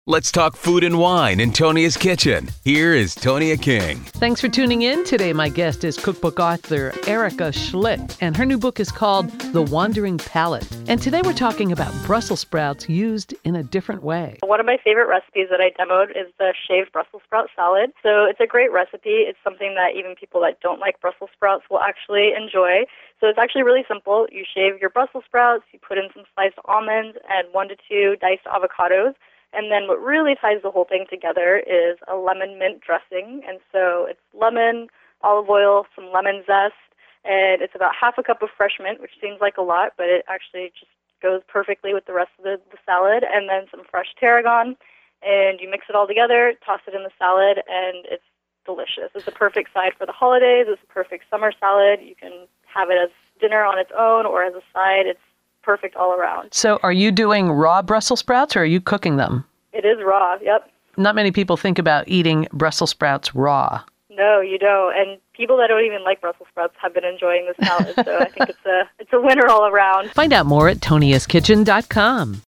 Let's talk food and wine in Tonia's Kitchen. Here is Tonia King. Thanks for tuning in. Today, my guest is cookbook author Erica Schlitt, and her new book is called The Wandering Palate. And today we're talking about Brussels sprouts used in a different way. One of my favorite recipes that I demoed is the shaved Brussels sprout salad. So it's a great recipe. It's something that even people that don't like Brussels sprouts will actually enjoy. So it's actually really simple. You shave your Brussels sprouts, you put in some sliced almonds and 1 to 2 diced avocados. And then what really ties the whole thing together is a lemon mint dressing. And so it's lemon, olive oil, some lemon zest, and it's about half a cup of fresh mint, which seems like a lot, but it actually just goes perfectly with the rest of the salad, and then some fresh tarragon. And you mix it all together, toss it in the salad, and it's delicious. It's a perfect side for the holidays. It's a perfect summer salad. You can have it as dinner on its own or as a side. It's perfect all around. So are you doing raw Brussels sprouts or are you cooking them? It is raw, yep. Not many people think about eating Brussels sprouts raw. No, you don't. And people that don't even like Brussels sprouts have been enjoying this salad. So I think it's a winner all around. Find out more at toniaskitchen.com.